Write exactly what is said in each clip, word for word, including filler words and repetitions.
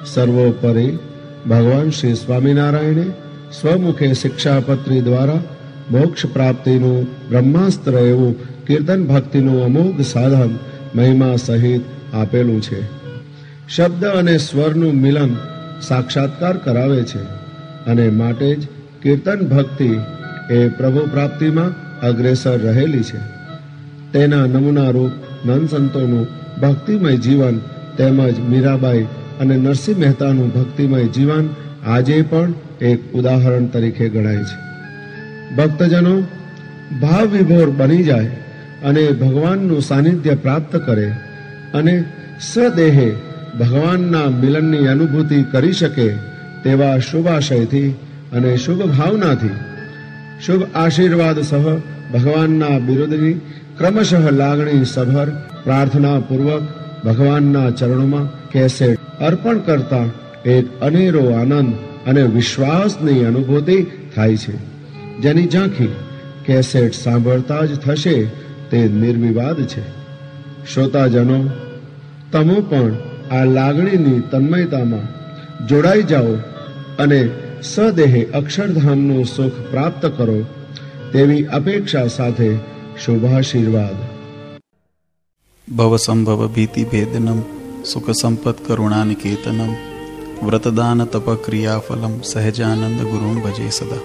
સર્વોપરી ભગવાન શ્રી સ્વામિનારાયણે સ્વમુખે શિક્ષાપત્રી દ્વારા મોક્ષ પ્રાપ્તિનું બ્રહ્માસ્ત્ર એવું કીર્તન ભક્તિનું અમોઘ સાધન મહિમા સહિત આપેલું છે. શબ્દ અને સ્વરનું મિલન સાક્ષાત્કાર કરાવે છે અને માટે જ કીર્તન ભક્તિ એ પ્રભુ પ્રાપ્તિમાં અગ્રેસર રહેલી છે. તેના નમૂનારૂપ નંદ સંતોનું ભક્તિમય જીવન તેમજ મીરાબાઈ અને નરસિંહ મહેતાનું ભક્તિમય જીવન આજે પણ એક ઉદાહરણ તરીકે ગણાય છે. ભક્તજનો ભાવ વિભોર બની જાય અને ભગવાનનું સાનિધ્ય પ્રાપ્ત કરે અને સદેહે ભગવાનના મિલનની અનુભૂતિ કરી શકે તેવા શુભ આશયથી અને શુભ ભાવનાથી શુભ આશીર્વાદ સહ ભગવાનના બિરુદની ક્રમશઃ લાગણી સભર પ્રાર્થના પૂર્વક ભગવાનના ચરણોમાં કેસેટ અર્પણ કરતા એક અનેરો આનંદ અને વિશ્વાસની અનુભૂતિ થાય છે, જેની ઝાંખી કેસેટ સાંભળતા જ થશે તે નિર્વિવાદ છે. શ્રોતાજનો, તમે પણ આ લાગણીની તન્મયતામાં જોડાઈ જાઓ અને સદેહે અક્ષરધામનું સુખ પ્રાપ્ત કરો તેવી અપેક્ષા સાથે શુભાશીર્વાદ. ભવ સંભવ ભીતિ ભેદનમ સુખ સંપત કરુણાનિકેતનમ વ્રતદાન તપ ક્રિયાફલમ સહજાનંદ ગુરુમ ભજે સદા.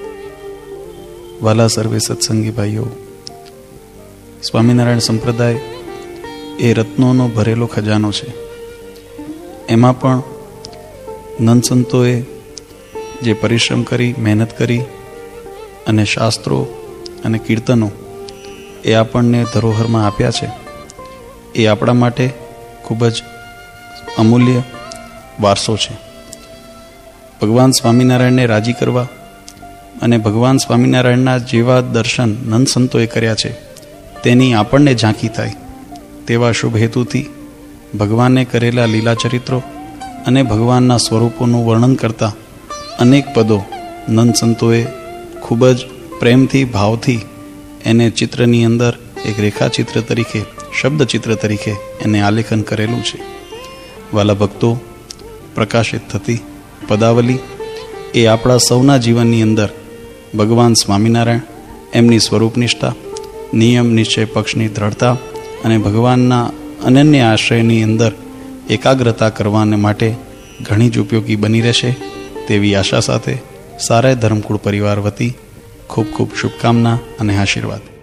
વાલા સર્વે સત્સંગી ભાઈઓ, સ્વામિનારાયણ સંપ્રદાય એ રત્નોનો ભરેલો ખજાનો છે. એમાં પણ નંદ સંતોએ જે પરિશ્રમ કરી, મહેનત કરી અને શાસ્ત્રો અને કીર્તનો એ આપણને ધરોહરમાં આપ્યા છે, એ આપણા માટે ખૂબ જ અમૂલ્ય વારસો છે. ભગવાન સ્વામિનારાયણને રાજી કરવા અને ભગવાન સ્વામિનારાયણના જેવા દર્શન નંદ સંતોએ કર્યા છે તેની આપણને ઝાંખી થાય તેવા શુભ હેતુથી ભગવાને કરેલા લીલા ચરિત્રો અને ભગવાનના સ્વરૂપોનું વર્ણન કરતા અનેક પદો નંદ સંતોએ ખૂબ જ પ્રેમથી, ભાવથી એને ચિત્રની અંદર એક રેખાચિત્ર તરીકે, શબ્દચિત્ર તરીકે એને આલેખન કરેલું છે. વાલા ભક્તો, પ્રકાશિત થતી પદાવલી એ આપણા સૌના જીવનની અંદર ભગવાન સ્વામિનારાયણ, એમની સ્વરૂપનિષ્ઠા, નિયમ નિશ્ચય પક્ષની દ્રઢતા અને ભગવાનના અનન્ય આશ્રયની અંદર એકાગ્રતા કરવાને માટે ઘણી જ ઉપયોગી બની રહેશે તેવી આશા સાથે સારાય ધર્મકુળ પરિવાર વતી ખૂબ ખૂબ શુભકામના અને આશીર્વાદ.